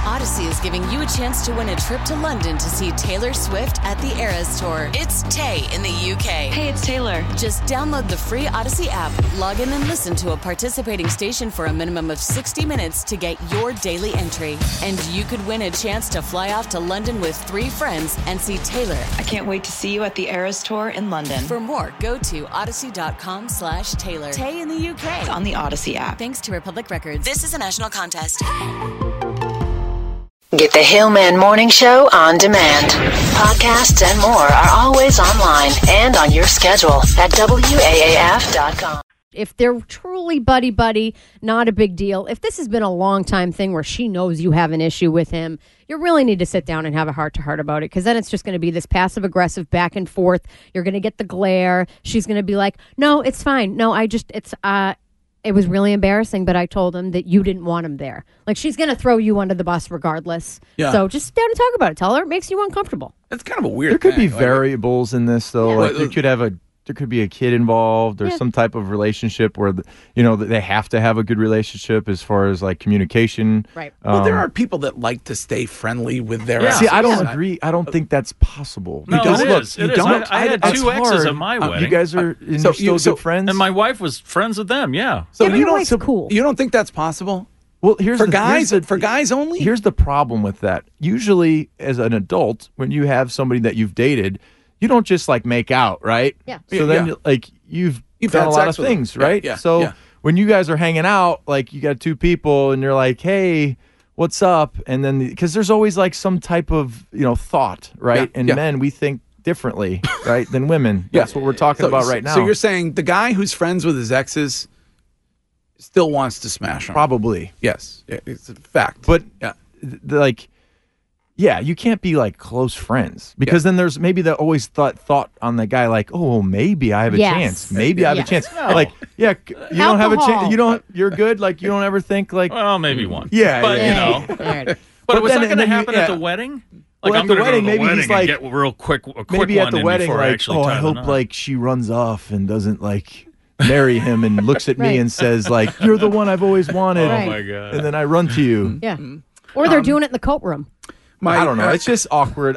Odyssey is giving you a chance to win a trip to London to see Taylor Swift at the Eras Tour. It's Tay in the UK. Hey, it's Taylor. Just download the free Odyssey app, log in and listen to a participating station for a minimum of 60 minutes to get your daily entry. And you could win a chance to fly off to London with 3 friends and see Taylor. I can't wait to see you at the Eras Tour in London. For more, go to odyssey.com/Taylor. Tay in the UK. It's on the Odyssey app. Thanks to Republic Records. This is a national contest. Get the Hillman Morning Show on demand. Podcasts and more are always online and on your schedule at WAAF.com. If they're truly buddy-buddy, not a big deal. If this has been a long-time thing where she knows you have an issue with him, you really need to sit down and have a heart-to-heart about it, because then it's just going to be this passive-aggressive back and forth. You're going to get the glare. She's going to be like, no, it's fine. No, it was really embarrassing, but I told him that you didn't want him there. Like, she's going to throw you under the bus regardless. Yeah. So just sit down and talk about it. Tell her it makes you uncomfortable. That's kind of a weird There could be thing. variables in this, though. Yeah. Like there could be a kid involved, or some type of relationship where they have to have a good relationship as far as like communication. Right. Well, there are people that like to stay friendly with their. See, I don't exes. agree. I don't think that's possible. No, Because, it look, is. you It is. don't. I had it's 2 exes hard. at my wedding. You guys are So still good friends. And my wife was friends with them, yeah. So Yeah, but you your don't. wife's cool. You don't think that's possible well, here's for the- guys? here's the- For guys only? Here's the problem with that. Usually, as an adult, when you have somebody that you've dated, you don't just like make out, right? Yeah. So then, Yeah. like you've You've done had a lot sex of with them. things, Yeah, right? yeah, So yeah. when you guys are hanging out, like you got 2 people, and you're like, "Hey, what's up?" And then because there's always like some type of thought, right? Yeah, And yeah. men, we think differently, right, than women. That's what we're talking about right now. So you're saying the guy who's friends with his exes still wants to smash them? probably, Yes, it's a fact. but yeah. Yeah, you can't be like close friends because then there's maybe the always thought on the guy like, oh, maybe I have a Yes. chance. Maybe I have Yes. a chance. Like, yeah, you don't have a Alcohol. chance. You're good. Like, you don't ever think like, Well, maybe one. Yeah, But, yeah. you know. All right. But was then- that going and to then you- happen at yeah. the wedding? Well, Like, at I'm the going to go wedding, to the maybe he's wedding and like- get a quick maybe one at the in wedding, before I like, actually oh, tie I the hope knot. like she runs off and doesn't like marry him and looks at me Right. and says like, you're the one I've always wanted. Oh, Right. my God. And then I run to you. Yeah. Or they're doing it in the coat room. I don't know. It's just awkward.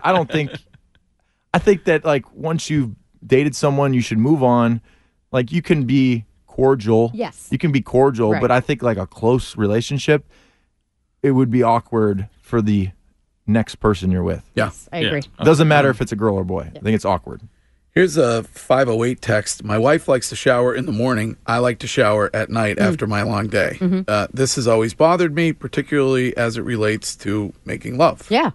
I think that like once you've dated someone, you should move on. Like you can be cordial. Yes. You can be cordial, Right. but I think like a close relationship, it would be awkward for the next person you're with. Yeah. I agree. It doesn't matter if it's a girl or boy. I think it's awkward. Here's a 508 text. My wife likes to shower in the morning. I like to shower at night after my long day. This has always bothered me, particularly as it relates to making love. Yeah.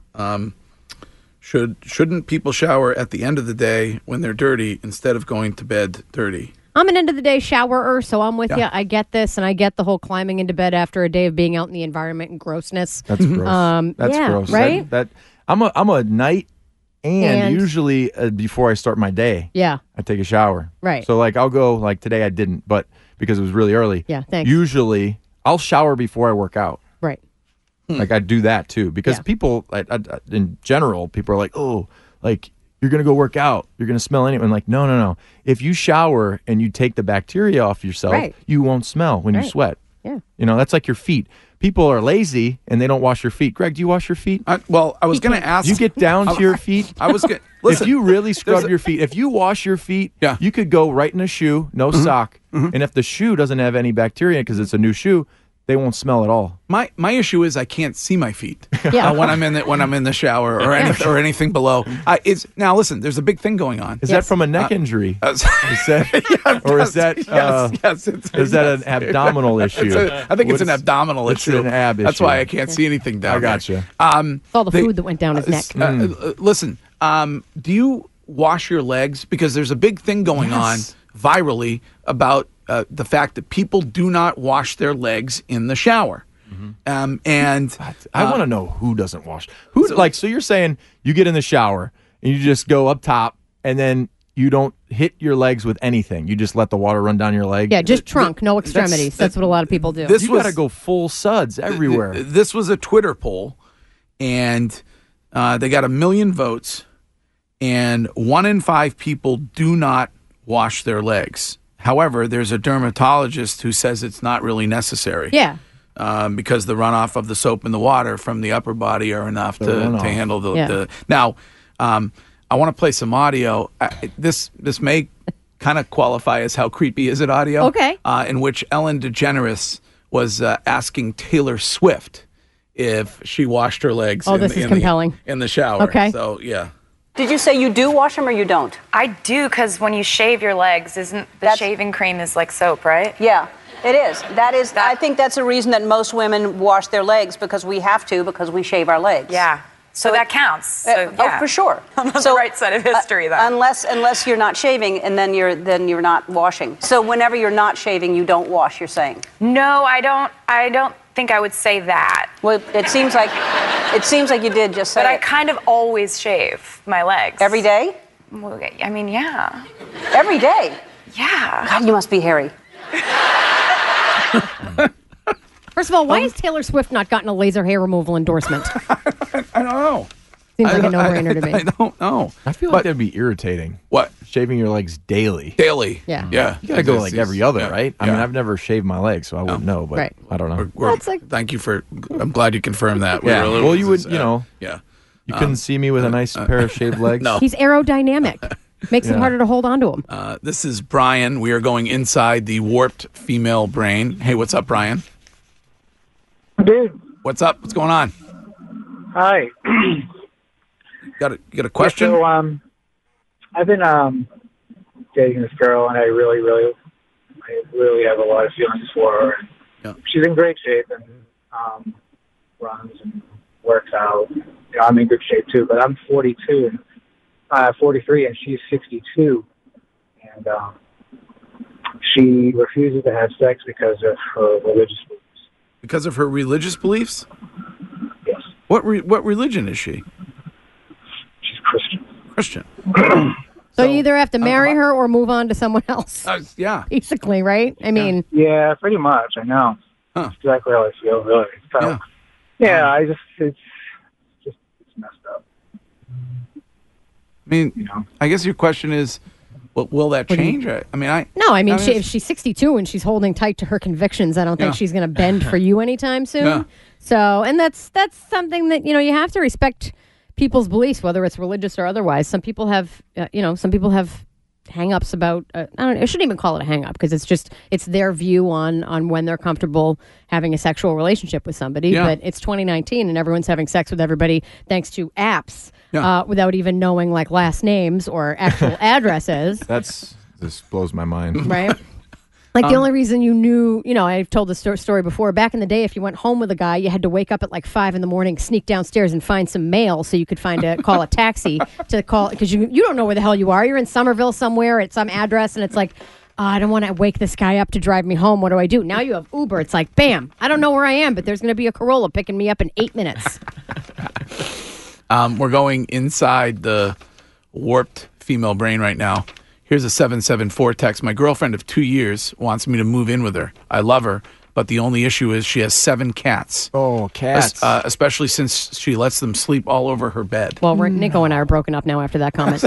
Shouldn't people shower at the end of the day when they're dirty instead of going to bed dirty? I'm an end of the day showerer, so I'm with Yeah. you. I get this, and I get the whole climbing into bed after a day of being out in the environment and grossness. That's gross. That's yeah, gross. right? That I'm a night and And- usually before I start my day, Yeah. I take a shower. Right. So like I'll go like today I didn't, but because it was really early. Yeah, thanks. Usually I'll shower before I work out. Right. Like I do that too because Yeah. people in general, people are like, oh, like you're going to go work out. You're going to smell anything. Like, no. If you shower and you take the bacteria off yourself, Right. you won't smell when you Right. sweat. Yeah. That's like your feet. People are lazy and they don't wash your feet. Greg, do you wash your feet? I was going to ask. You get down to your feet. I was going listen. If you really scrub there's a- your feet, if you wash your feet, Yeah. you could go right in a shoe, no sock. And if the shoe doesn't have any bacteria because it's a new shoe, they won't smell at all. My issue is I can't see my feet Yeah. when I'm in the shower or anything below. Now listen, there's a big thing going on. Is that from a neck injury? Uh, Is that, or is that yes, is that an abdominal issue? I think it's an What's- abdominal it's issue. an ab That's issue. why I can't see anything down I gotcha. there. It's all the food that went down his neck. Listen, do you wash your legs? Because there's a big thing going on virally about the fact that people do not wash their legs in the shower. And I want to know who doesn't wash. So you're saying you get in the shower and you just go up top and then you don't hit your legs with anything. You just let the water run down your leg. Yeah, just trunk, no extremities. That's what a lot of people do. this You was got to go full suds everywhere. This was a Twitter poll, and they got 1 million votes, and 1 in 5 people do not wash their legs. However, there's a dermatologist who says it's not really necessary. Yeah. because the runoff of the soap and the water from the upper body are enough to handle the. Now, I want to play some audio. This may kind of qualify as how creepy is it audio? Okay. In which Ellen DeGeneres was asking Taylor Swift if she washed her legs. This is compelling. In the shower. Okay. So, yeah. Did you say you do wash them or you don't? I do, because when you shave your legs, isn't the shaving cream is like soap, right? Yeah, it is. I think that's a reason that most women wash their legs, because we have to, because we shave our legs. Yeah. So that counts. So, yeah. Oh, for sure. I'm on the right side of history, though. Unless you're not shaving, and then you're not washing. So whenever you're not shaving, you don't wash, you're saying? No, I don't think I would say that. Well, it seems like you did just say But I it. kind of always shave my legs. Every day? Well, I mean, yeah. Every day? Yeah. God, you must be hairy. First of all, why has Taylor Swift not gotten a laser hair removal endorsement? I don't know. Seems like a no-brainer to me. I don't know. I feel like that'd be irritating. What? Shaving your legs daily. Daily. Yeah. Yeah. You gotta go like every other, right? I mean, Yeah. I've never shaved my legs, so I wouldn't know, but Right. I don't know. Thank you for. I'm glad you confirmed that. Yeah. We were a little- Well, you would, you know. Yeah. You couldn't see me with a nice pair of shaved legs? No. He's aerodynamic. Makes it harder to hold on to him. This is Brian. We are going inside the warped female brain. Hey, what's up, Brian? Dude. What's up? What's going on? Hi. You got a question? Yeah, so, I've been dating this girl, and I really have a lot of feelings for her. And Yeah. she's in great shape and runs and works out. You know, I'm in good shape too, but I'm 42 and 43, and she's 62, and she refuses to have sex because of her religious beliefs. Because of her religious beliefs? Yes. What religion is she? She's Christian. Christian. So you either have to marry her or move on to someone else. Yeah. Basically, right? I mean, Yeah, pretty much. I know. Huh. That's exactly how I feel. Really. So, it's messed up. I mean, I guess your question is, will that change? if she's 62 and she's holding tight to her convictions, I don't think she's going to bend for you anytime soon. Yeah. So, and that's something that, you have to respect people's beliefs, whether it's religious or otherwise. Some people have, hang-ups about, I don't know, I shouldn't even call it a hang-up, because it's their view on when they're comfortable having a sexual relationship with somebody. Yeah. But it's 2019 and everyone's having sex with everybody thanks to apps. Yeah. Without even knowing like last names or actual addresses. This blows my mind. Right? Like the only reason you knew, I've told this story before. Back in the day, if you went home with a guy, you had to wake up at like 5 a.m, sneak downstairs and find some mail so you could call a taxi to call, because you don't know where the hell you are. You're in Somerville somewhere at some address, and it's like, I don't want to wake this guy up to drive me home. What do I do? Now you have Uber. It's like, bam, I don't know where I am, but there's going to be a Corolla picking me up in 8 minutes. We're going inside the warped female brain right now. Here's a 774 text. My girlfriend of 2 years wants me to move in with her. I love her, but the only issue is she has 7 cats. Oh, cats. Especially since she lets them sleep all over her bed. Well, Nico and I are broken up now after that comment.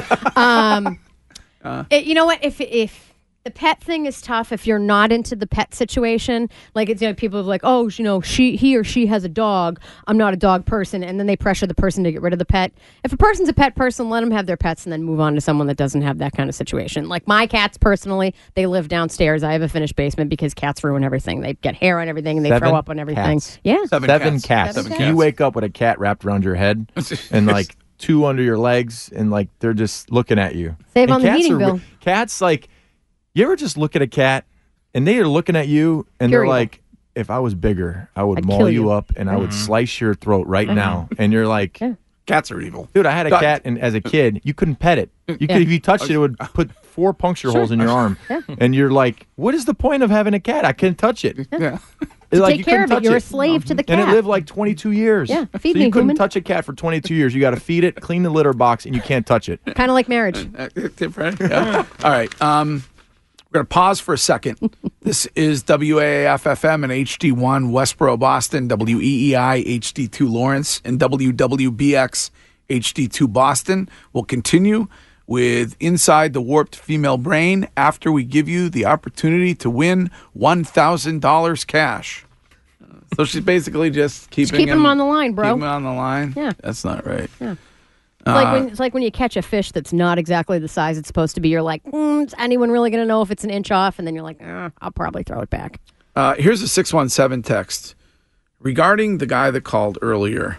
You know what? If the pet thing is tough, if you're not into the pet situation, like it's people are like, oh, he or she has a dog. I'm not a dog person, and then they pressure the person to get rid of the pet. If a person's a pet person, let them have their pets, and then move on to someone that doesn't have that kind of situation. Like my cats, personally, they live downstairs. I have a finished basement because cats ruin everything. They get hair on everything, and they throw up on everything. Cats. Yeah, Seven cats. You wake up with a cat wrapped around your head and like 2 under your legs, and like they're just looking at you. Save and on the heating bill. Cats, like, you ever just look at a cat and they are looking at you and Pure they're evil. like, if I was bigger, I would I'd maul kill you you. up and I would slice your throat right now. And you're like, Cats are evil. dude, I had a cat, and as a kid, you couldn't pet it. You could, if you touched it, it would put 4 puncture holes in your arm. And you're like, what is the point of having a cat? I couldn't touch it. Yeah. Like, take you care couldn't of it. touch You're a slave to the cat. And it lived like 22 years. Yeah, feed so me, you couldn't human. touch a cat for 22 years. You got to feed it, clean the litter box, and you can't touch it. Kind of like marriage. Different. Yeah. All right. We're going to pause for a second. This is WAAF-FM and HD1 Westboro, Boston, WEEI HD2 Lawrence, and WWBX HD2 Boston. We'll continue with Inside the Warped Female Brain after we give you the opportunity to win $1,000 cash. So she's basically just keeping keep him on the line, bro. Keep him on the line? Yeah. That's not right. Yeah. It's like when you catch a fish that's not exactly the size it's supposed to be. You're like, is anyone really going to know if it's an inch off? And then you're like, I'll probably throw it back. Here's a 617 text. Regarding the guy that called earlier,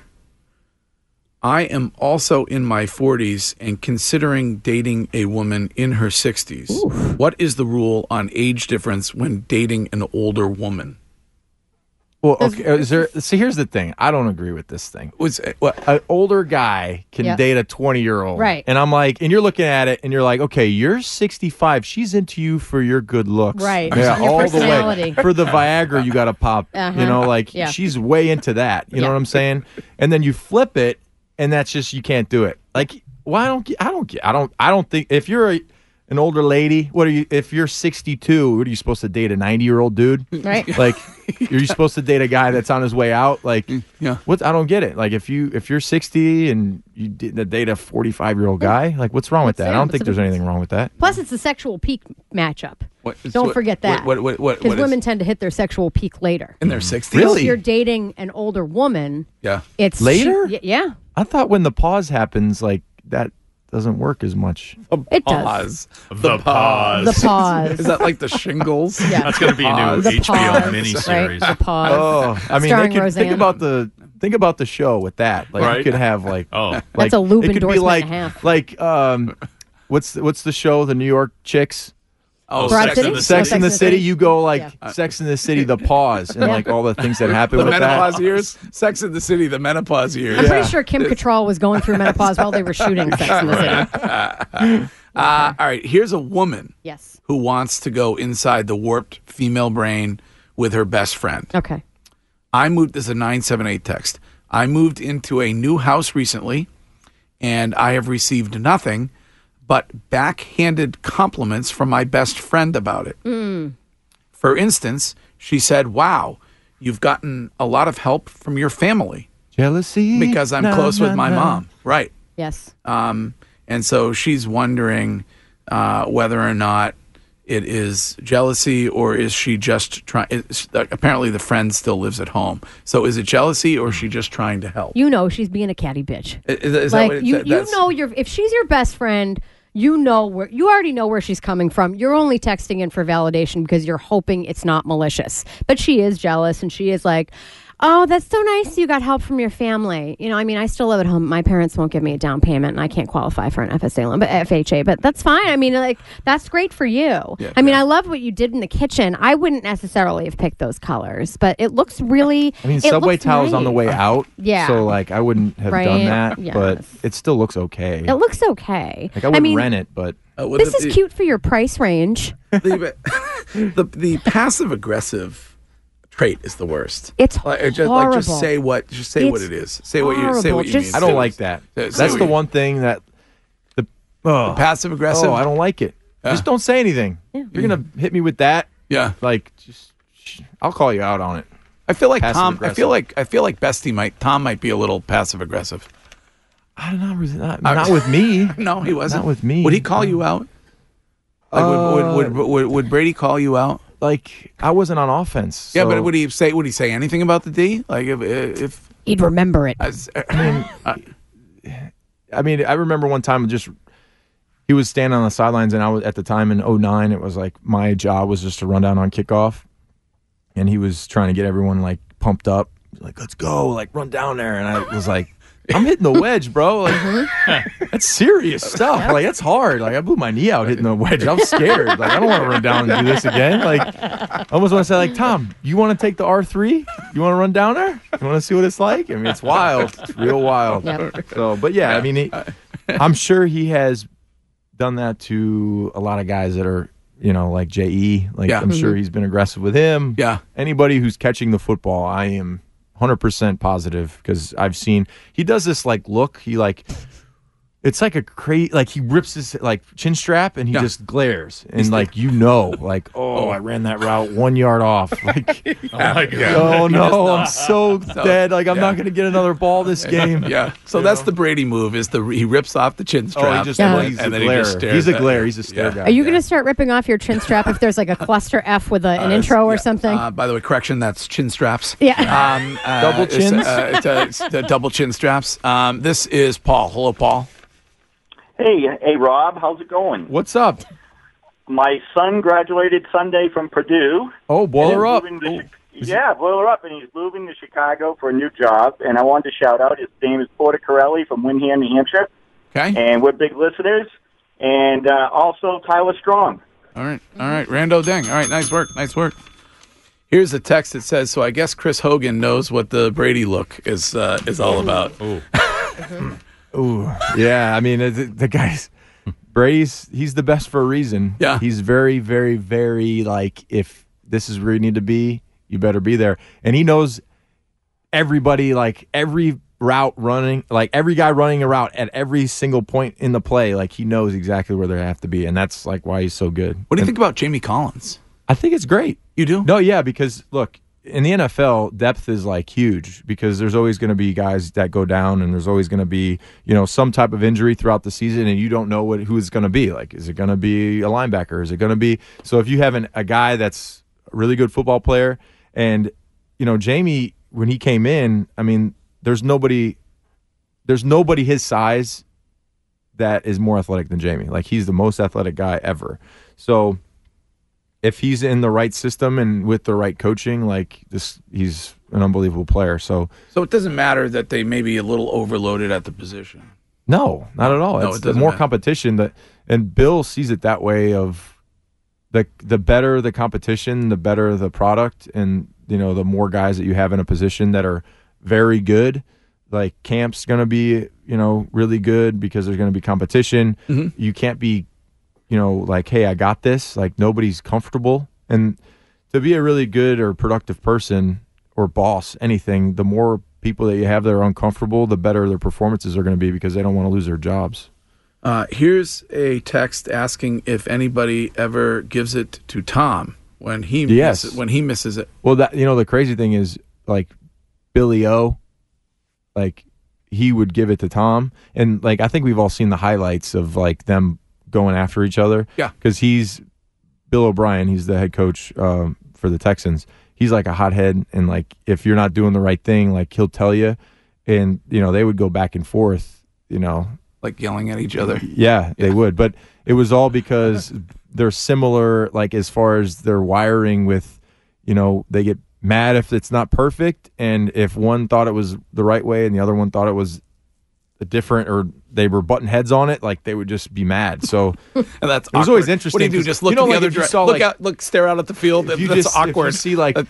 I am also in my 40s and considering dating a woman in her 60s. Oof. What is the rule on age difference when dating an older woman? Well, okay. So here's the thing. I don't agree with this thing. An older guy can date a 20-year-old. Right. And I'm like, and you're looking at it and you're like, okay, you're 65. She's into you for your good looks. Right. Yeah, Your all personality. the way. For the Viagra, you got to pop. You know, like she's way into that. You know what I'm saying? And then you flip it, and that's just you can't do it. Like, I don't think if you're an older lady, what are you? If you're 62, what are you supposed to date? A 90-year-old dude? Right. Like, are you supposed to date a guy that's on his way out? Like, what? I don't get it. Like, if you're 60 and you date a 45-year-old guy, like, what's wrong with that? I don't think there's anything wrong with that. Plus, it's the sexual peak matchup. Don't forget that. Because women tend to hit their sexual peak later. In their 60s? Really? If you're dating an older woman, it's later. Yeah. I thought when the pause happens, like that doesn't work as much. It does. The pause. The pause. Is that like the shingles? Yeah. That's going to be a new The HBO pause, miniseries. Right? The pause. Oh, I mean, Starring they could Roseanne. think about the show with that. Like, you could have like, That's a loop it could be endorsement like, and a half. like, what's the show? The New York Chicks. Oh, Broad Sex City? in the Sex in the City. You go like Yeah. Sex in the City, the pause, and like all the things that happen The with menopause that. years? Sex in the City, the menopause years. I'm pretty sure Kim Cattrall was going through menopause while they were shooting Sex in the City. All right, here's a woman Yes. who wants to go inside the warped female brain with her best friend. Okay. This is a 978 text. I moved into a new house recently, and I have received nothing but backhanded compliments from my best friend about it. For instance, she said, wow, you've gotten a lot of help from your family. Jealousy. Because I'm close with my mom. Right. Yes. And so she's wondering whether or not it is jealousy or is she just trying. Apparently, the friend still lives at home. So is it jealousy or is she just trying to help? You know she's being a catty bitch. Is Like, that what you know if she's your best friend, you already know where she's coming from. You're only texting in for validation because you're hoping it's not malicious. But she is jealous and she is like, oh, that's so nice you got help from your family. You know, I mean, I still live at home. My parents won't give me a down payment and I can't qualify for an FHA, but that's fine. I mean, like, that's great for you. Yeah, I mean, I love what you did in the kitchen. I wouldn't necessarily have picked those colors, but it looks really I mean, it Subway looks towel's on nice. the way out. Yeah. So, like, I wouldn't have Right? done that, Yes. but it still looks okay. It looks okay. Like, I wouldn't mean, rent it, but this is cute for your price range. The passive aggressive trait is the worst. It's horrible. Just say what It's it is. Say what you horrible. mean. Just- I don't like that. That's the one thing that the passive aggressive. Oh, I don't like it. Just don't say anything. Yeah. You're gonna hit me with that. Yeah. Like, just I'll call you out on it. I feel like Passive Tom. aggressive. I feel like Tom might be a little passive aggressive. I don't know. Not with me. No, he wasn't. Not with me. Would he call you out? Like, would Brady call you out? Like, I wasn't on offense. Yeah, so- but would he say anything about the D? Like if He'd remember it. I mean, I remember one time he was standing on the sidelines, and I was at the time in 2009. It was like my job was just to run down on kickoff, and he was trying to get everyone like pumped up, like let's go, like run down there, and I was like, I'm hitting the wedge, bro. Like, that's serious stuff. Like, that's hard. Like, I blew my knee out hitting the wedge. I'm scared. Like, I don't want to run down and do this again. Like, I almost want to say, like, Tom, you want to take the R3? You want to run down there? You want to see what it's like? I mean, it's wild. It's real wild. Yep. So, but yeah, I mean, I'm sure he has done that to a lot of guys that are, you know, like J.E. Like, I'm sure he's been aggressive with him. Yeah. Anybody who's catching the football, I am 100% positive because I've seen he does this like look. He like it's like a crazy, like he rips his like chin strap and he just glares and like I ran that route 1 yard off. Like, oh no, I'm so dead. Like I'm not going to get another ball this game. Yeah. So that's the Brady move. He rips off the chin strap. He's and a then glare. he just stares. He's a at glare. you. He's a stare guy. Are you going to start ripping off your chin strap if there's like a cluster F with an intro or something? By the way, correction, that's chin straps. Yeah. Double chins? It's double chin straps. This is Paul. Hello, Paul. Hey, Rob, how's it going? What's up? My son graduated Sunday from Purdue. Oh, boil her up. Boil her up, and he's moving to Chicago for a new job. And I wanted to shout out, his name is Porticarelli from Windham, New Hampshire. Okay. And we're big listeners. And also Tyler Strong. All right, Rando Deng. All right, nice work. Here's a text that says, so I guess Chris Hogan knows what the Brady look is all about. Ooh, yeah. I mean, the guy's he's the best for a reason. Yeah, he's very, very, very like, if this is where you need to be, you better be there. And he knows everybody, like every route running, like every guy running a route at every single point in the play. Like he knows exactly where they have to be, and that's like why he's so good. What do you think about Jamie Collins? I think it's great. You do? No, yeah, because look, in the NFL, depth is like huge because there's always going to be guys that go down, and there's always going to be, some type of injury throughout the season, and you don't know who it's going to be. Like, is it going to be a linebacker? Is it going to be? So if you have a guy that's a really good football player, and Jamie, when he came in, I mean, there's nobody his size that is more athletic than Jamie. Like, he's the most athletic guy ever. So if he's in the right system and with the right coaching, like this, he's an unbelievable player. So it doesn't matter that they may be a little overloaded at the position. No, not at all. No, it's the more matter. Competition and Bill sees it that way of the better the competition, the better the product, and the more guys that you have in a position that are very good. Like Camp's going to be really good because there's going to be competition. Mm-hmm. You can't be like, hey, I got this. Like, nobody's comfortable. And to be a really good or productive person or boss, anything, the more people that you have that are uncomfortable, the better their performances are going to be because they don't want to lose their jobs. Here's a text asking if anybody ever gives it to Tom when he misses it. Well, that the crazy thing is, like, Billy O, like, he would give it to Tom. And, like, I think we've all seen the highlights of, like, them going after each other. Yeah. Because he's Bill O'Brien. He's the head coach for the Texans. He's like a hothead, and like if you're not doing the right thing, like he'll tell you, and they would go back and forth, like yelling at each other. Yeah, they would. But it was all because they're similar, like as far as their wiring with, they get mad if it's not perfect, and if one thought it was the right way and the other one thought it was different, or they were butting heads on it, like they would just be mad. So and that's it was always interesting. What do you do? Just look in the other direction. Look, stare out at the field. That's awkward. If you see like,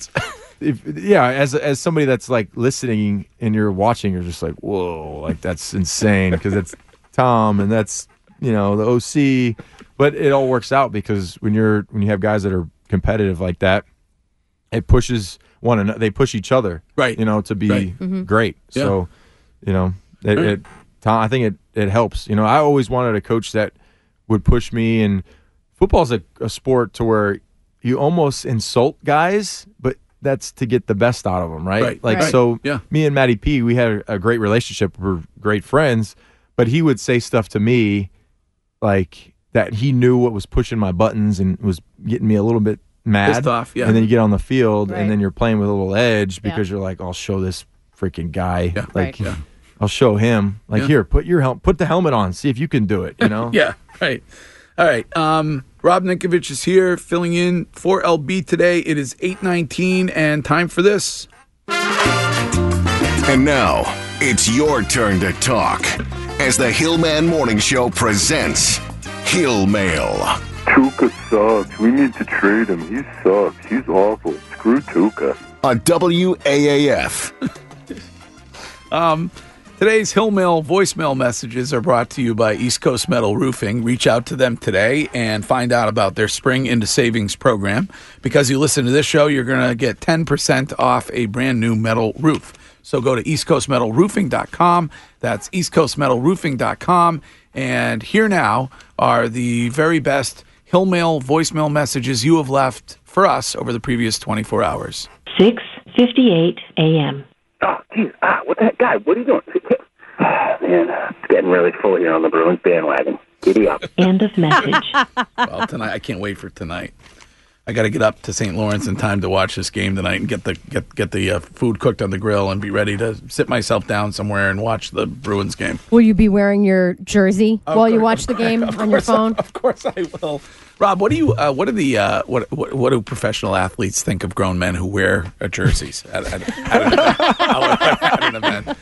as somebody that's like listening and you're watching, you're just like, whoa, like that's insane because it's Tom and that's the OC. But it all works out because when you have guys that are competitive like that, it pushes one another. They push each other, right? To be great. Yeah. So Tom, I think it helps. I always wanted a coach that would push me, and football's a sport to where you almost insult guys, but that's to get the best out of them, right? So me and Matty P, we had a great relationship. We're great friends, but he would say stuff to me like that he knew what was pushing my buttons and was getting me a little bit mad. Pissed off, yeah. And then you get on the field, and then you're playing with a little edge because you're like, I'll show this freaking guy. Yeah. I'll show him. Like, here, put the helmet on. See if you can do it, Yeah, right. All right. Rob Ninkovich is here filling in for LB today. It is 8:19 and time for this. And now, it's your turn to talk as the Hillman Morning Show presents Hill Mail. Tuca sucks. We need to trade him. He sucks. He's awful. Screw Tuca. On WAAF. Today's Hill Mail voicemail messages are brought to you by East Coast Metal Roofing. Reach out to them today and find out about their Spring into Savings program. Because you listen to this show, you're going to get 10% off a brand new metal roof. So go to eastcoastmetalroofing.com. That's eastcoastmetalroofing.com. And here now are the very best Hillmail voicemail messages you have left for us over the previous 24 hours. 6:58 a.m. Oh, geez. What the heck, guy? What are you doing? Man, it's getting really full here on the Bruins bandwagon. Giddy up. End of message. Well, tonight, I can't wait for tonight. I got to get up to St. Lawrence in time to watch this game tonight and get the food cooked on the grill and be ready to sit myself down somewhere and watch the Bruins game. Will you be wearing your jersey while you watch the game on your phone? Of course I will. Rob, what do professional athletes think of grown men who wear jerseys at an event?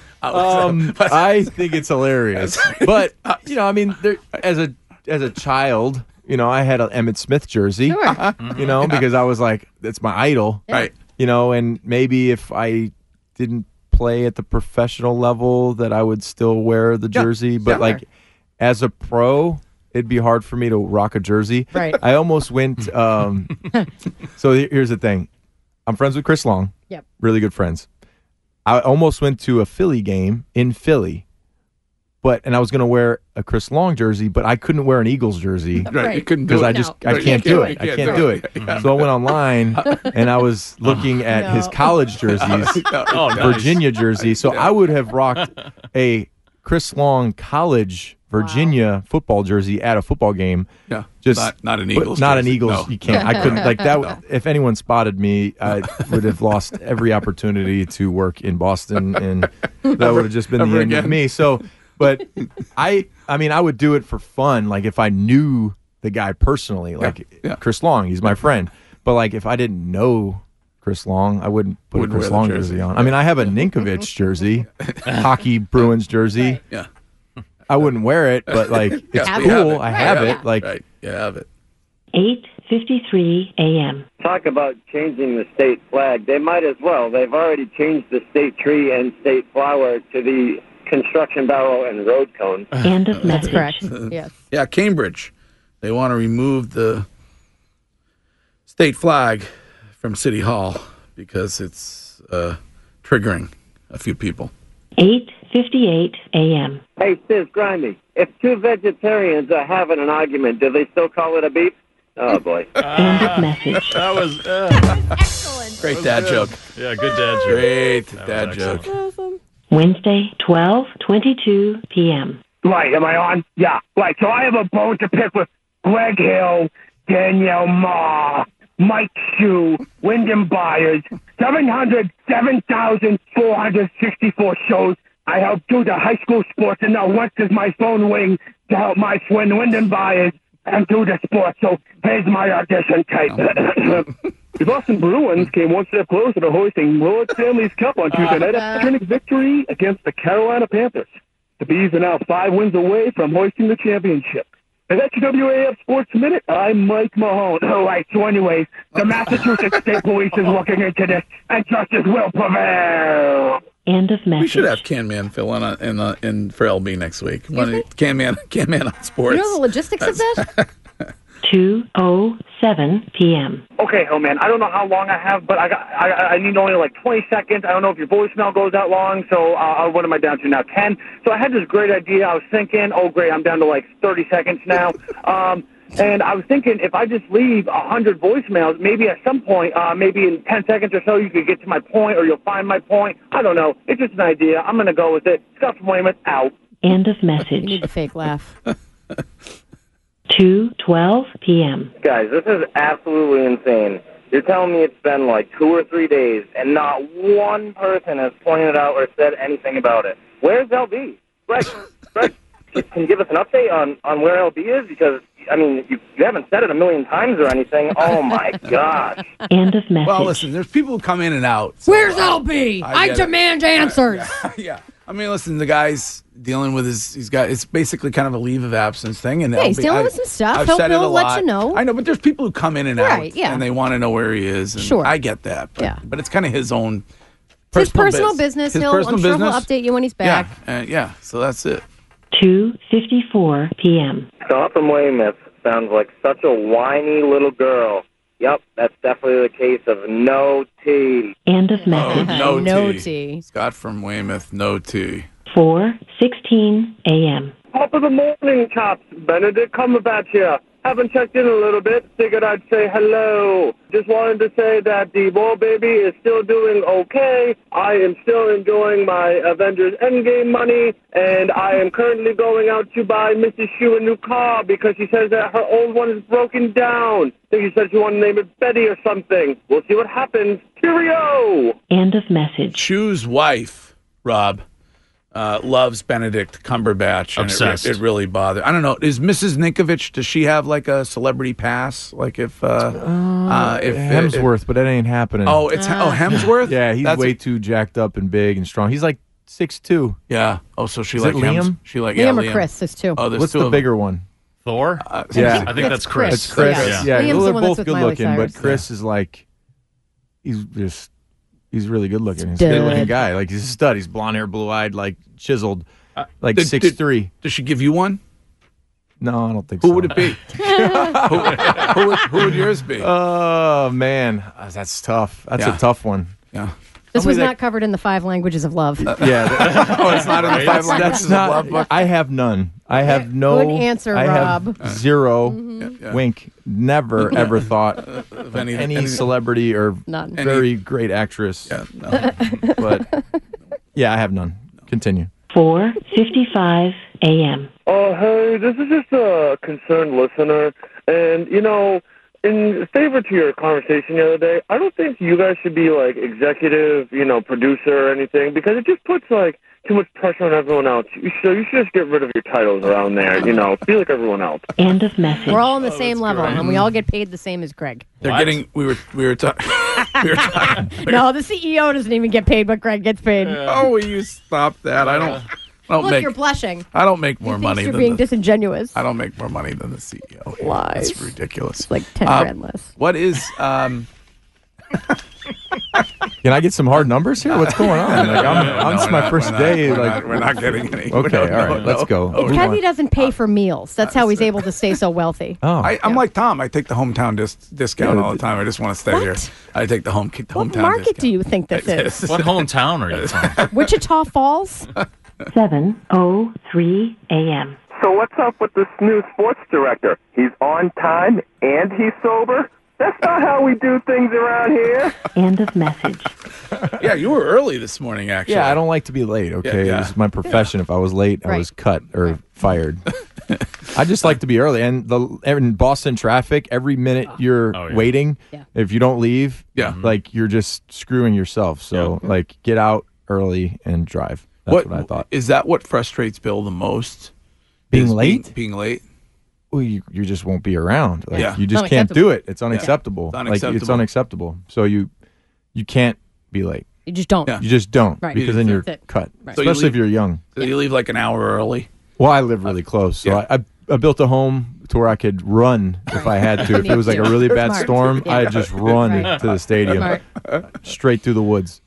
I think it's hilarious, but I mean, as a child, I had an Emmitt Smith jersey, because I was like, that's my idol, right? And maybe if I didn't play at the professional level, that I would still wear the jersey, but like as a pro, it'd be hard for me to rock a jersey. Right. I almost went. So here's the thing, I'm friends with Chris Long. Yep. Really good friends. I almost went to a Philly game in Philly, and I was going to wear a Chris Long jersey, but I couldn't wear an Eagles jersey. Right, you couldn't do it. Because I can't do it. I can't do it. So I went online and I was looking at his college jerseys, Virginia jersey. So I would have rocked a Chris Long college Virginia football jersey at a football game. Yeah, just not an Eagles. Not jersey. an Eagles. No. You can't. I couldn't like that. No. If anyone spotted me, I would have lost every opportunity to work in Boston, and that would have just been the end of me. So, but I mean, I would do it for fun. Like if I knew the guy personally, like Chris Long, he's my friend. But like if I didn't know Chris Long, I wouldn't put a Chris Long jersey on. I mean, I have a Ninkovich jersey, hockey Bruins jersey. Right. Yeah. I wouldn't wear it, but like it's cool. I have it. Like you have it. 8:53 a.m. Talk about changing the state flag. They might as well. They've already changed the state tree and state flower to the construction barrel and road cone. End of message. That's correct. Yes. Yeah, Cambridge. They want to remove the state flag from City Hall because it's triggering a few people. 8:58 a.m. Hey, Sis Grimy, if two vegetarians are having an argument, do they still call it a beef? Oh, boy. End of message. That was excellent. Great dad joke. Yeah, good dad joke. Great dad joke. Awesome. Wednesday, 12:22 p.m. Right, am I on? Yeah, right. So I have a bone to pick with Greg Hill, Danielle Ma, Mike Shue, Wyndham Byers, 707,464 shows. I helped do the high school sports, and now once is my phone wing to help my twin Wyndham Byers and do the sports. So here's my audition tape. The Boston Bruins came one step closer to hoisting Lord Stanley's Cup on Tuesday night after turning victory against the Carolina Panthers. The Bees are now 5 wins away from hoisting the championship. And that's your WAF Sports Minute. I'm Mike Mahone. All right, so anyways, the Massachusetts State Police is looking into this, and justice will prevail. End of message. We should have Can Man fill in for LB next week. Can Man on sports. You know the logistics of that? 2:07 p.m. Okay, oh man, I don't know how long I have, but I need only like 20 seconds. I don't know if your voicemail goes that long, so what am I down to now? 10? So I had this great idea. I was thinking, oh great, I'm down to like 30 seconds now. And I was thinking if I just leave 100 voicemails, maybe at some point, maybe in 10 seconds or so, you could get to my point or you'll find my point. I don't know. It's just an idea. I'm going to go with it. Scott from Weymouth, out. End of message. You need a fake laugh. 2:12 p.m. Guys, this is absolutely insane. You're telling me it's been like 2 or 3 days and not one person has pointed out or said anything about it. Where's LB? Greg, can you give us an update on where LB is? Because, I mean, you haven't said it a million times or anything. Oh, my gosh. End of message. Well, listen, there's people who come in and out. So Where's LB? I demand answers. Yeah. I mean, listen, the guy's dealing with it's basically kind of a leave of absence thing. And he's dealing with some stuff. I've said it a He'll lot. let you know. I know, but there's people who come in and out. Yeah. And they want to know where he is. And sure. I get that. But it's kind of his own his personal business. His I'm personal sure business. he'll update you when he's back. Yeah. So that's it. 2:54 p.m. Scott from Weymouth sounds like such a whiny little girl. Yep, that's definitely the case of no tea. End of message. No tea. Scott from Weymouth, no tea. 4:16 a.m. Top of the morning, chaps. Benedict Cumberbatch here. Haven't checked in a little bit. Figured I'd say hello. Just wanted to say that the Ball Baby is still doing okay. I am still enjoying my Avengers Endgame money, and I am currently going out to buy Mrs. Shue a new car because she says that her old one is broken down. I think she said she wanted to name it Betty or something. We'll see what happens. Cheerio! End of message. Shue's wife, Rob, loves Benedict Cumberbatch. And Obsessed. It really bothered. I don't know. Is Mrs. Ninkovich, does she have like a celebrity pass? Like if Hemsworth, but that ain't happening. Oh, it's Hemsworth? Yeah, he's way too jacked up and big and strong. He's like 6'2". Yeah. Oh, so she Is like it Liam? She like Liam or Chris is two. Oh, there's What's two the of them. bigger one? Thor? Yeah, I think that's Chris. It's Chris. Yeah, Liam's well, the they're one that's both with good Miley looking, Cyrus. but Chris is like, he's really good looking. He's a Stud. good looking guy. Like he's a stud. He's blonde hair, blue eyed, like chiseled, like Did- 6'3". Does she give you one? No, I don't think so. Who would it be? who would yours be? Oh man, that's tough. That's a tough one. Yeah. This was not covered in the 5 languages of love. Yeah. Oh, it's not in the 5 languages of love book? I have none. I have no. Good answer, I Rob. have zero. Wink. Never ever thought of any celebrity or None. very great actress. Yeah, no. But yeah, I have none. Continue. 4:55 a.m. Oh, hey, this is just a concerned listener. And, you know, in favor to your conversation the other day, I don't think you guys should be, like, executive, producer or anything, because it just puts, like, too much pressure on everyone else. You should just get rid of your titles around there, be like everyone else. End of message. We're all on the same level, and we all get paid the same as Greg. They're getting. We were talking. No, the CEO doesn't even get paid, but Greg gets paid. Oh, will you stop that? I don't Look, make. you're blushing. I don't make more He money thinks you're than being the, disingenuous. I don't make more money than the CEO. Lies. That's ridiculous. It's like 10 grand less. What is? Can I get some hard numbers here? What's going on? Like, it's my first day. We're not getting any. Okay, all right, let's go. Because he doesn't pay for meals. That's how he's able to stay so wealthy. Oh, I'm like Tom. I take the hometown discount all the time. I just want to stay here. I take the hometown What market discount. do you think this is? What hometown are you from? Wichita Falls? 7:03 a.m. So what's up with this new sports director? He's on time and he's sober? That's not how we do things around here. End of message. Yeah, you were early this morning, actually. Yeah, I don't like to be late, okay? Yeah. It's my profession. If I was late, I was cut or fired. I just like to be early. And in Boston traffic, every minute you're waiting, if you don't leave, like you're just screwing yourself. So like get out early and drive. That's what I thought. Is that what frustrates Bill the most? Being late? Being late? Well, you just won't be around. Like, Yeah. You just It's can't do it. It's Yeah. unacceptable. It's Like unacceptable. it's unacceptable. So you can't be late. You just don't. You just don't, Right. because then you're That's it. cut. Right. So you Especially if leave- you're young. So you leave like an hour early? Well, I live really close, so I built a home to where I could run if I had to. If it was like a really bad Smart. storm, Yeah. I'd just run Right. to the stadium, straight through the woods.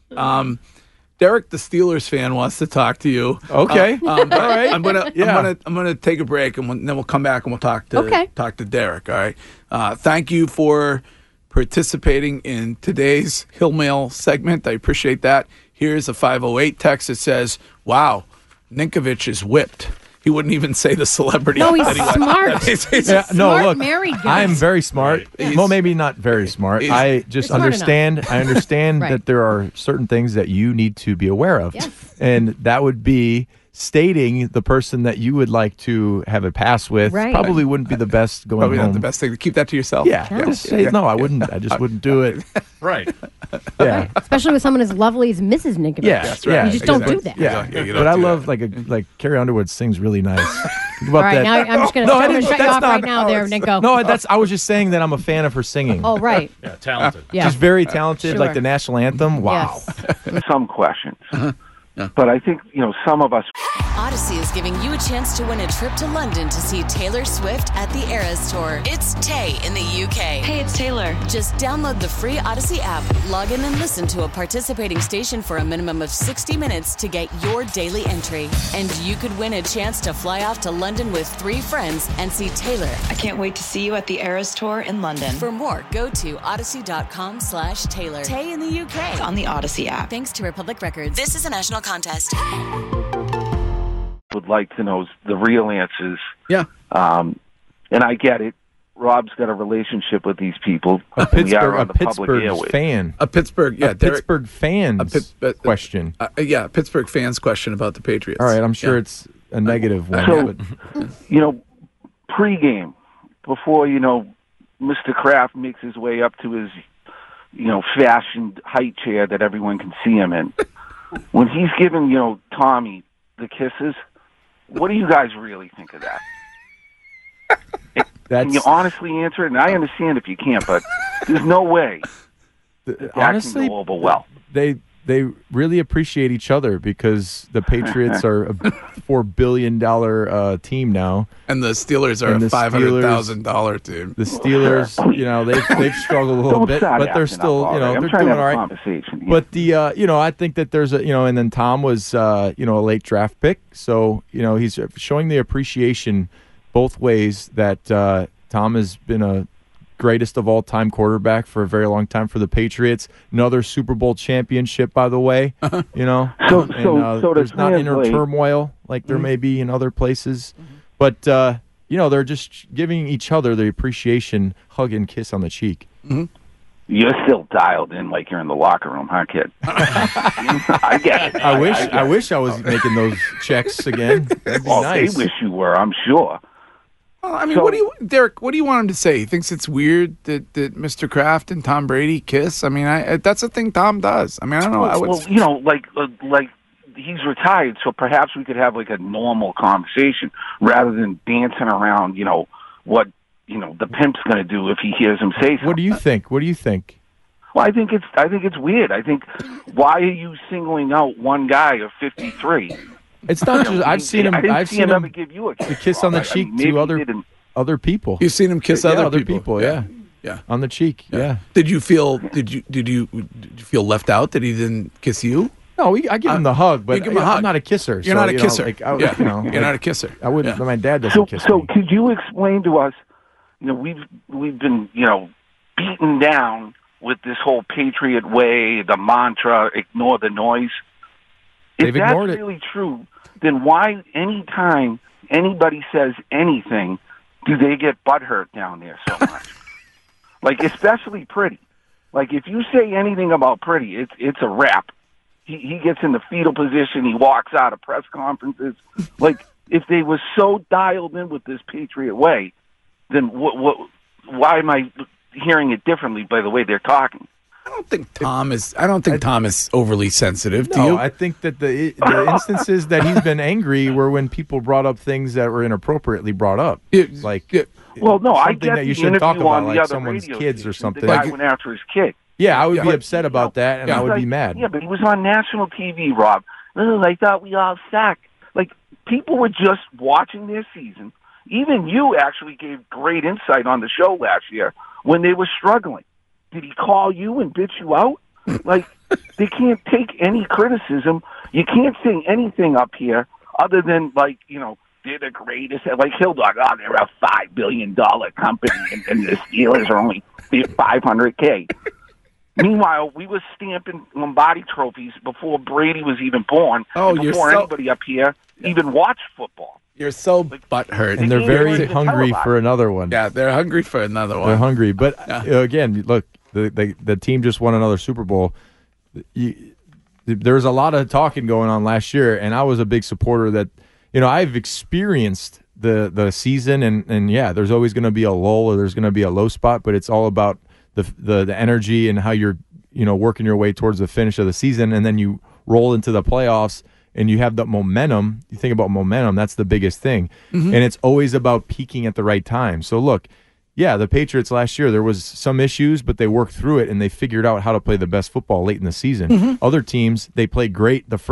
Derek, the Steelers fan, wants to talk to you. Okay, all right. I'm gonna Yeah. I'm gonna take a break and then we'll come back and we'll talk to Derek. All right. Thank you for participating in today's Hill Mail segment. I appreciate that. Here's a 508 text that says, "Wow, Ninkovich is whipped." He wouldn't even say the celebrity. No, he's that he smart. He's Yeah, no, Smart look, married guy. I am very smart. Well, maybe not very smart. I just You're smart understand. I understand Right. that there are certain things that you need to be aware of, Yes. and that would be stating the person that you would like to have a pass with. Right. Probably wouldn't be the best going probably home. not the best thing to keep that to yourself. Yeah, just say, no, I wouldn't. I just wouldn't do it. Right. Yeah. Especially with someone as lovely as Mrs. Ninkovich. Yeah, That's right. You just don't do that. Yeah, you don't but I do love that. like Carrie Underwood sings really nice. Think about All right, that. now I'm just going No, I to didn't- shut you that's off not- right now there, Nico. No, I was just saying that I'm a fan of her singing. Oh, right. Yeah, talented. Yeah. She's very talented, Sure. like the national anthem. Wow. Yes. Some questions. But I think, some of us. Odyssey is giving you a chance to win a trip to London to see Taylor Swift at the Eras Tour. It's Tay in the UK. Hey, it's Taylor. Just download the free Odyssey app, log in and listen to a participating station for a minimum of 60 minutes to get your daily entry. And you could win a chance to fly off to London with 3 friends and see Taylor. I can't wait to see you at the Eras Tour in London. For more, go to odyssey.com/Taylor. Tay in the UK. It's on the Odyssey app. Thanks to Republic Records. This is a national contest. Would like to know the real answers. Yeah. And I get it. Rob's got a relationship with these people. A Pittsburgh fan. A Pittsburgh, yeah. A Pittsburgh fans question. Yeah, Pittsburgh fans question about the Patriots. All right, I'm sure it's a negative one. So, but pregame, before, Mr. Kraft makes his way up to his, fashioned height chair that everyone can see him in, when he's giving, Tommy the kisses, what do you guys really think of that? Can you honestly answer it? And I understand if you can't, but there's no way that honestly, can go over well. They really appreciate each other because the Patriots are a $4 billion team now, and the Steelers are a $500,000 team. The Steelers, they've struggled a little bit, but they're still, they're doing all right. But I think that there's and then Tom was, a late draft pick, so he's showing the appreciation both ways that Tom has been a greatest of all time quarterback for a very long time for the Patriots. Another Super Bowl championship, by the way. So there's not inner turmoil like there may be in other places, but they're just giving each other the appreciation, hug and kiss on the cheek. Mm-hmm. You're still dialed in like you're in the locker room, huh, kid? I get it. I wish I was making those checks again. That'd be nice. They wish you were, I'm sure. Well, I mean, Derek, what do you want him to say? He thinks it's weird that Mr. Kraft and Tom Brady kiss? I mean, that's a thing Tom does. I mean, I don't know. Like he's retired, so perhaps we could have like a normal conversation rather than dancing around, what, the pimp's going to do if he hears him say something. What do you think? Well, I think it's weird. I think, why are you singling out one guy of 53? It's not just I've seen him. I've seen him ever give you a kiss on the cheek to other people. You've seen him kiss other people. Yeah, on the cheek. Yeah. Did you feel left out that he didn't kiss you? No, I give him the hug, but give him a hug. I'm not a kisser. You're not a kisser. You're not a kisser. I wouldn't. My dad doesn't kiss me. So could you explain to us? We've been beaten down with this whole Patriot way, the mantra, ignore the noise. If that's really true, then why anytime anybody says anything, do they get butthurt down there so much? Like, especially Pretty. Like, if you say anything about Pretty, it's a wrap. He gets in the fetal position. He walks out of press conferences. Like, if they were so dialed in with this Patriot way, then why am I hearing it differently by the way they're talking? I don't think Tom is overly sensitive. Do you? I think that the instances that he's been angry were when people brought up things that were inappropriately brought up. Well, no, I something get that you the shouldn't talk interview on about, the like other someone's radio kids or station. something. The guy went after his kid. Yeah, I would be upset about that, and I would be mad. Yeah, but he was on national TV, Rob. I thought we all sucked. Like, people were just watching their season. Even you actually gave great insight on the show last year when they were struggling. Did he call you and bitch you out? Like, they can't take any criticism. You can't say anything up here other than, like, they're the greatest. Like Hill Dog, they're a $5 billion company, and the Steelers are only $500K. Meanwhile, we were stamping Lombardi trophies before Brady was even born, before anybody up here even watched football. You're so butthurt. And they're very hungry for another one. Yeah, they're hungry for another one. They're hungry. But, again, look, the team just won another Super Bowl. There was a lot of talking going on last year, and I was a big supporter that, I've experienced the season, and there's always going to be a lull or there's going to be a low spot, but it's all about the energy and how you're, working your way towards the finish of the season, and then you roll into the playoffs and you have the momentum. You think about momentum, that's the biggest thing. Mm-hmm. And it's always about peaking at the right time. So look, the Patriots last year, there was some issues, but they worked through it and they figured out how to play the best football late in the season. Mm-hmm. Other teams, they played great the first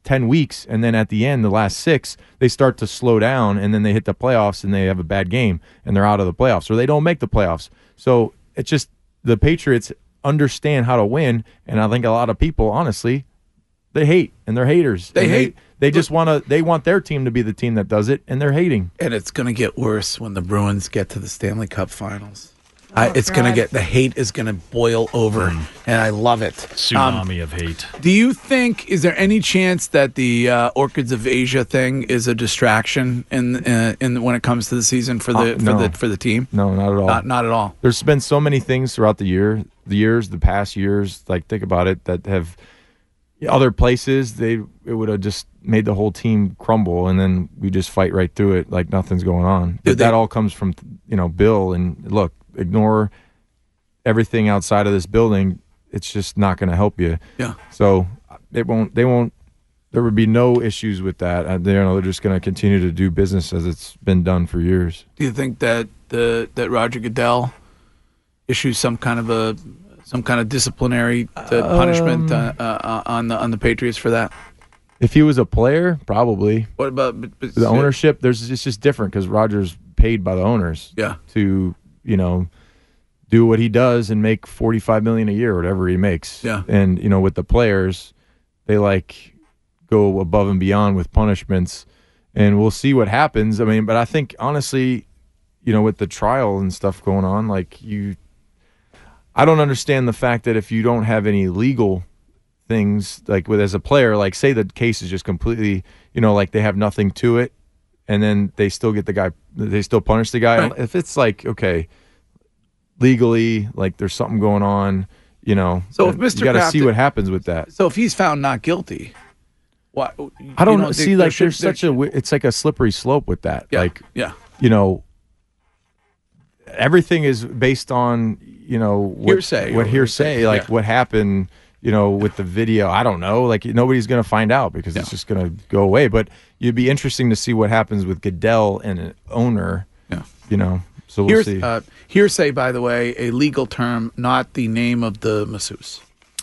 10 weeks, and then at the end, the last 6, they start to slow down, and then they hit the playoffs, and they have a bad game, and they're out of the playoffs, or they don't make the playoffs. So it's just the Patriots understand how to win, and I think a lot of people, honestly, they hate, and they're haters. They hate. They just they want their team to be the team that does it, and they're hating. And it's going to get worse when the Bruins get to the Stanley Cup Finals. It's going to get, the hate is going to boil over, and I love it. Tsunami of hate. Do you think, is there any chance that the Orchids of Asia thing is a distraction in when it comes to the season for the team? No, not at all. Not at all. There's been so many things throughout the past years, like think about it, that have other places, it would have just made the whole team crumble, and then we just fight right through it like nothing's going on. But that all comes from, Bill, and look, ignore everything outside of this building. It's just not going to help you. Yeah. So there would be no issues with that. They're just going to continue to do business as it's been done for years. Do you think that that Roger Goodell issues some kind of disciplinary punishment on the Patriots for that? If he was a player, probably. What about the ownership? It's just different because Roger's paid by the owners. Yeah. To do what he does and make $45 million a year, or whatever he makes. Yeah. And with the players, they go above and beyond with punishments, and we'll see what happens. I mean, but I think honestly, with the trial and stuff going on, I don't understand the fact that if you don't have any legal things, as a player, say the case is just completely, they have nothing to it, and then they still get the guy, they still punish the guy. Right. If it's okay, legally, there's something going on, So if Mr. you got to see what happens with that. So if he's found not guilty, what? I don't know. See, there's such it's like a slippery slope with that. Yeah. Everything is based on hearsay. What happened. With the video, I don't know. Nobody's going to find out because it's just going to go away. But it'd be interesting to see what happens with Goodell and an owner. Yeah. So we'll see. Hearsay, by the way, a legal term, not the name of the masseuse.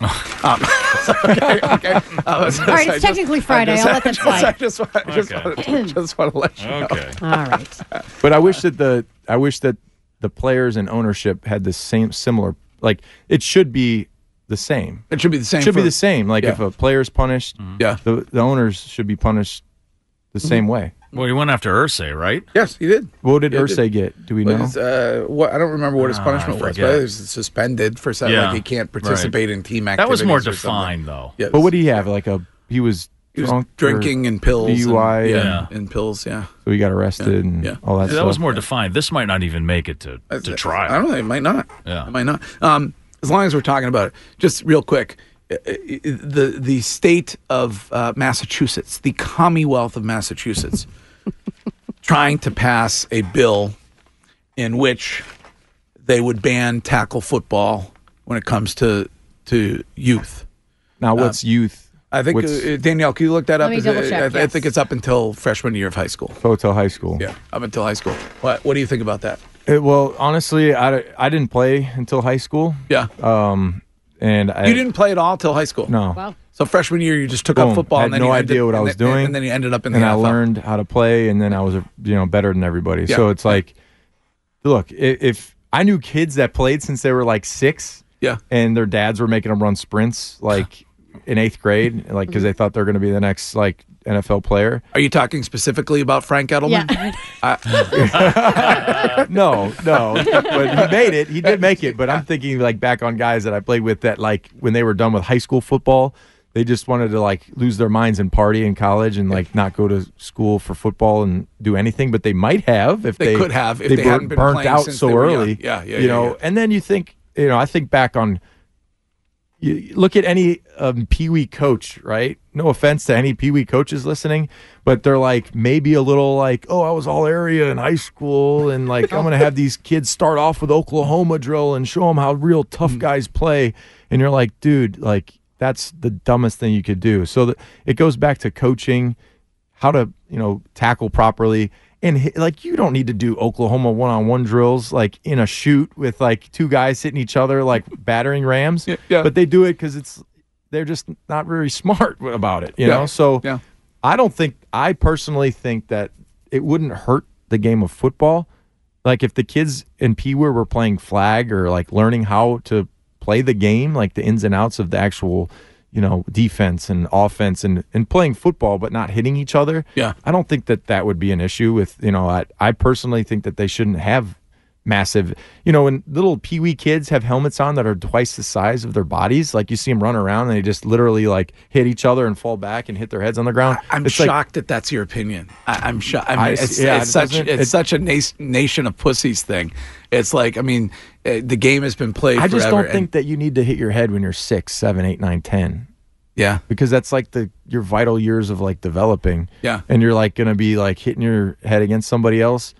Okay. All right, it's technically Friday. I'll let that slide. I just want to let you know. Okay. All right. But I wish that the players and ownership had the similar. It should be the same. It should be the same. Be the same. If a player's punished, the owners should be punished the same way. Well, he went after Irsay, right? Yes, he did. What did Irsay get? Do we know? I don't remember what his punishment was, but he was suspended for something. He can't participate in team activities. That was more defined, though. Yes. But what did he have? He was drinking and pills. DUI. And pills, yeah. So he got arrested and all that stuff. That was more defined. This might not even make it to trial. I don't know. It might not. Yeah. It might not. As long as we're talking about it, just real quick, the state of Massachusetts, the Commonwealth of Massachusetts, trying to pass a bill in which they would ban tackle football when it comes to youth. Now, what's youth? I think, Danielle, can you look that up? Let me double check, I think it's up until freshman year of high school. Until high school. Yeah, up until high school. What do you think about that? Well, honestly, I didn't play until high school. Yeah. And you didn't play at all till high school? No. Wow. So freshman year, you just took up football. I had and then no you idea what I was doing. And then you ended up in the NFL. NFL. And I learned how to play, and then I was better than everybody. Yeah. So it's look, if I knew kids that played since they were 6, yeah, and their dads were making them run sprints in 8th grade, because they thought they were going to be the next NFL player. Are you talking specifically about Frank Edelman? Yeah. No, but he made it. He did make it. But I'm thinking back on guys that I played with that when they were done with high school football, they just wanted to lose their minds and party in college and not go to school for football and do anything. But they might have if they could have if they hadn't been burnt playing out since so they were early. Young. Yeah. And then you think I think back on. You look at any Pee Wee coach, right? No offense to any Pee Wee coaches listening, but they're maybe a little oh, I was all area in high school, and I'm going to have these kids start off with Oklahoma drill and show them how real tough guys play. And you're dude, that's the dumbest thing you could do. So it goes back to coaching, how to tackle properly. And you don't need to do Oklahoma one-on-one drills in a shoot with 2 guys hitting each other battering rams. Yeah. But they do it because it's they're just not very smart about it, you know? So I personally think that it wouldn't hurt the game of football. Like if the kids in Pee Wee were playing flag or like learning how to play the game, like the ins and outs of the actual, defense and offense and playing football, but not hitting each other. Yeah. I don't think that would be an issue with, I personally think that they shouldn't have massive, when little Pee Wee kids have helmets on that are twice the size of their bodies, like you see them run around and they just literally like hit each other and fall back and hit their heads on the ground. I'm shocked that that's your opinion. I'm shocked. It's such a nation of pussies thing. It's like, the game has been played forever. I just don't think that you need to hit your head when you're 6, 7, 8, 9, 10. Yeah. Because that's like your vital years of like developing. Yeah. And you're like going to be like hitting your head against somebody else.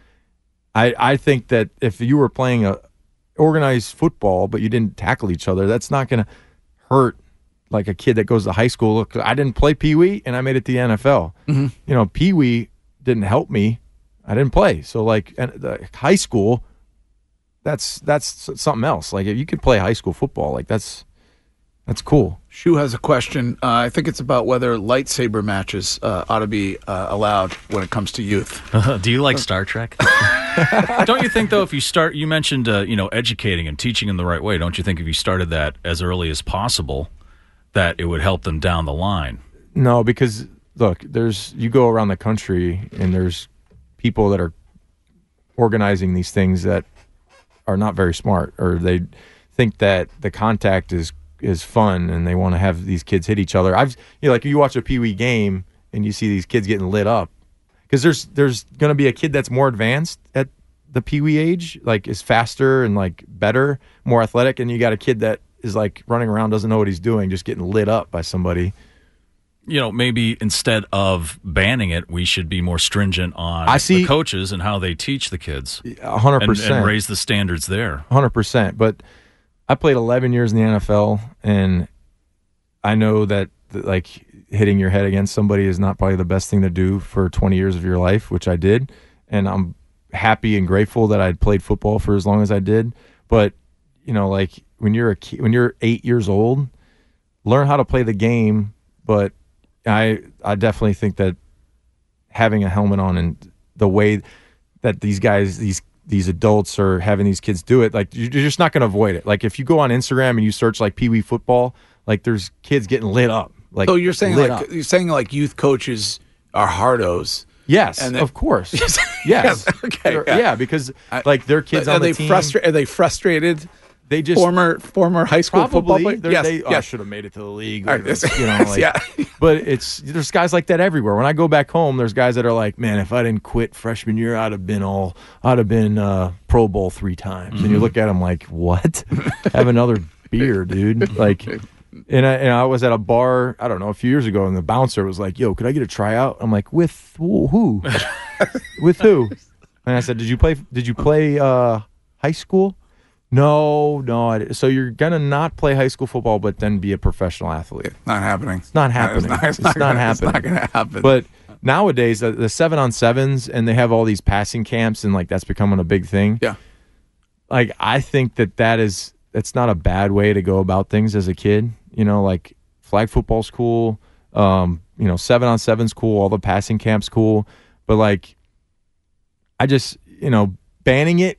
I think that if you were playing a organized football, but you didn't tackle each other, that's not going to hurt like a kid that goes to high school. Look, I didn't play Pee Wee and I made it to the NFL. Mm-hmm. Pee Wee didn't help me. I didn't play. So like the high school, that's something else. Like if you could play high school football, like that's cool. Shu has a question. I think it's about whether lightsaber matches ought to be allowed when it comes to youth. Do you like Star Trek? Don't you think, though, if you mentioned, educating and teaching in the right way, don't you think if you started that as early as possible, that it would help them down the line? No, because, look, you go around the country and there's people that are organizing these things that are not very smart, or they think that the contact is fun and they want to have these kids hit each other. Like you watch a Pee Wee game and you see these kids getting lit up because there's going to be a kid that's more advanced at the Pee Wee age, like is faster and like better, more athletic, and you got a kid that is like running around, doesn't know what he's doing, just getting lit up by somebody. Maybe instead of banning it, we should be more stringent on the coaches and how they teach the kids. 100%. And raise the standards there. 100%. But I played 11 years in the NFL, and I know that like hitting your head against somebody is not probably the best thing to do for 20 years of your life, which I did. And I'm happy and grateful that I'd played football for as long as I did. But, like when you're when you're 8 years old, learn how to play the game. But I definitely think that having a helmet on and the way that these guys, these adults are having these kids do it, like you're just not going to avoid it. Like if you go on Instagram and you search like Pee Wee football, like there's kids getting lit up. Like so you're saying like youth coaches are hardos. Yes, of course. Yes. Okay. Yeah, because like their kids on the team. Are they frustrated? They just former high school football players. Yes. I should have made it to the league. But there's guys like that everywhere. When I go back home, there's guys that are like, man, if I didn't quit freshman year, I'd have been Pro Bowl 3 times. Mm-hmm. And you look at them like, what? Have another beer, dude. Like, and I was at a bar, I don't know, a few years ago, and the bouncer was like, yo, could I get a tryout? I'm like, with who? With who? And I said, did you play high school? No. So you're going to not play high school football, but then be a professional athlete. Not happening. It's not happening. It's not happening. It's not going to happen. But nowadays, the 7-on-7s, and they have all these passing camps, and like that's becoming a big thing. Yeah. Like I think it's not a bad way to go about things as a kid. Like flag football's cool. 7-on-7's cool. All the passing camps cool. But like, I just, banning it,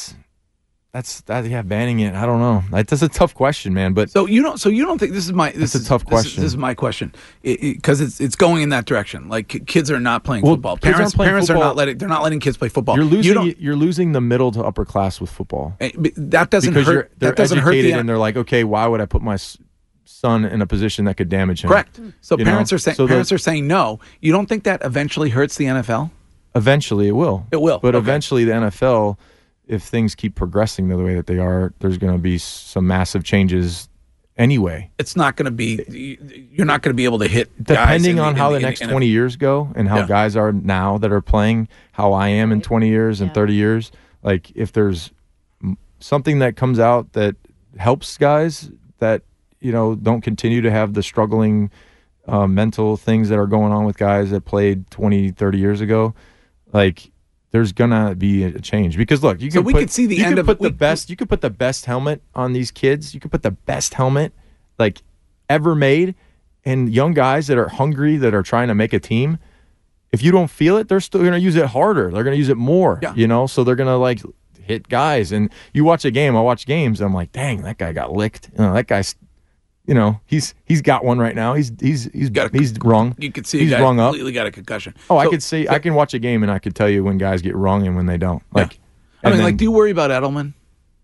banning it. I don't know. That's a tough question, man. But so you don't think this is a tough question. This is my question because it's going in that direction. Like kids are not playing football. Parents are not letting kids play football. You're losing the middle to upper class with football. That doesn't hurt. They're educated and they're like, okay, why would I put my son in a position that could damage him? Correct. So parents are saying no. You don't think that eventually hurts the NFL? Eventually, it will. It will. But eventually, the NFL, if things keep progressing the way that they are, there's going to be some massive changes anyway. It's not going to be, you're not going to be able to hit depending on how the next 20 years go and how guys are now that are playing, how I am in 20 years and 30 years. Like if there's something that comes out that helps guys that, don't continue to have the struggling mental things that are going on with guys that played 20, 30 years ago, like there's gonna be a change because look, you could see the best helmet on these kids. You could put the best helmet like ever made. And young guys that are hungry, that are trying to make a team, if you don't feel it, they're still going to use it harder. They're going to use it more, so they're going to like hit guys. And you watch a game, I watch games, and I'm like, dang, that guy got licked. That guy's, he's got one right now. He's rung. You could see he's a guy rung up. Completely got a concussion. Oh, I could see. I can watch a game and I could tell you when guys get rung and when they don't. Like, do you worry about Edelman?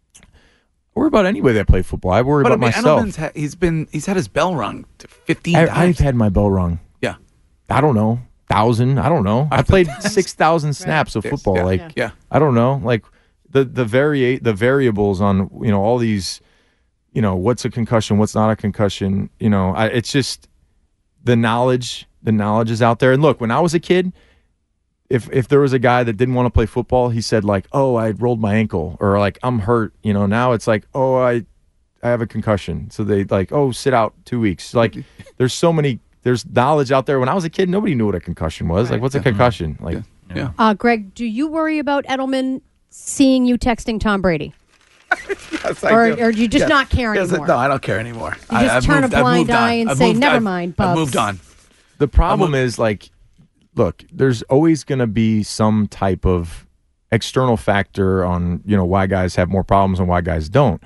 I worry about anybody that play football. I worry about myself. Edelman's he's had his bell rung 15 times. I've had my bell rung. Yeah. I don't know. 1,000. I don't know. I played 6,000 snaps of football. I don't know. Like the variables on all these. What's a concussion? What's not a concussion? It's just the knowledge. The knowledge is out there. And look, when I was a kid, if there was a guy that didn't want to play football, he said like, "Oh, I rolled my ankle," or like, "I'm hurt." Now it's like, "Oh, I have a concussion." So they like, "Oh, sit out 2 weeks." Like, there's knowledge out there. When I was a kid, nobody knew what a concussion was. Like, what's a concussion? Like, Greg, do you worry about Edelman seeing you texting Tom Brady? Yes, or do you just not care anymore? No, I don't care anymore. You just turn a blind eye and say, never mind, Bubs. I've moved on. The problem is, like, look, there's always going to be some type of external factor on, why guys have more problems and why guys don't.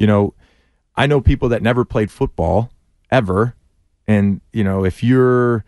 I know people that never played football ever. And, if you're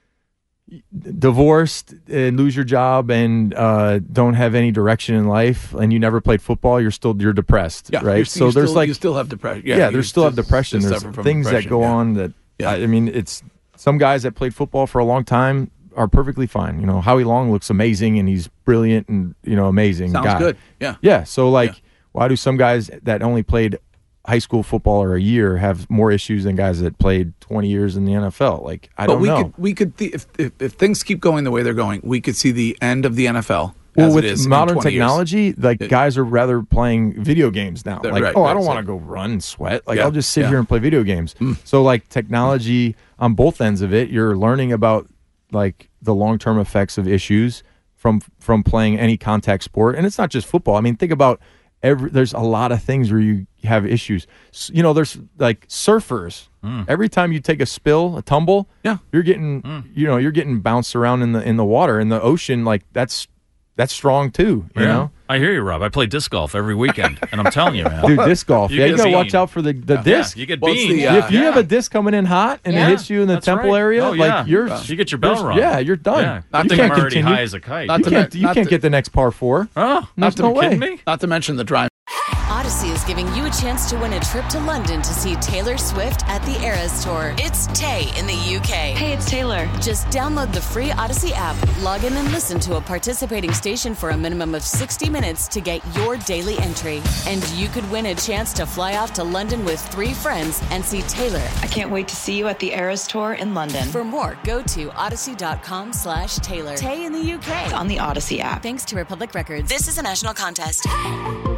divorced and lose your job and don't have any direction in life and you never played football, you're depressed, right? So there's you still have depression. There's still have depression. There's things that go on that, it's some guys that played football for a long time are perfectly fine. Howie Long looks amazing and he's brilliant and, amazing Sounds guy. good. Yeah. Yeah. So why do some guys that only played high school football or a year have more issues than guys that played 20 years in the NFL? Like, I don't know. We could if things keep going the way they're going, we could see the end of the NFL. Well, as with it is modern technology, guys are rather playing video games now. Like, right, I don't want to go run and sweat. Like, I'll just sit here and play video games. Mm. So, like, technology on both ends of it, you're learning about, like, the long-term effects of issues from playing any contact sport. And it's not just football. I mean, think about there's a lot of things where you have issues. There's like surfers. Every time you take a spill, a tumble, you're getting you're getting bounced around in the water, in the ocean. Like that's strong too. You know. I hear you, Rob. I play disc golf every weekend, and I'm telling you, man. Dude, disc golf. You gotta watch out for the disc. You get beamed. If you have a disc coming in hot and it hits you in the temple area, you get your bell rung. Yeah, you're done. Yeah. I think I'm already high as a kite. You can't get the next par 4. Oh, no way. Kidding me? Not to mention the drive. Odyssey is giving you a chance to win a trip to London to see Taylor Swift at the Eras Tour. It's Tay in the UK. Hey, it's Taylor. Just download the free Odyssey app, log in and listen to a participating station for a minimum of 60 minutes to get your daily entry. And you could win a chance to fly off to London with 3 friends and see Taylor. I can't wait to see you at the Eras Tour in London. For more, go to odyssey.com/Taylor. Tay in the UK. It's on the Odyssey app. Thanks to Republic Records. This is a national contest.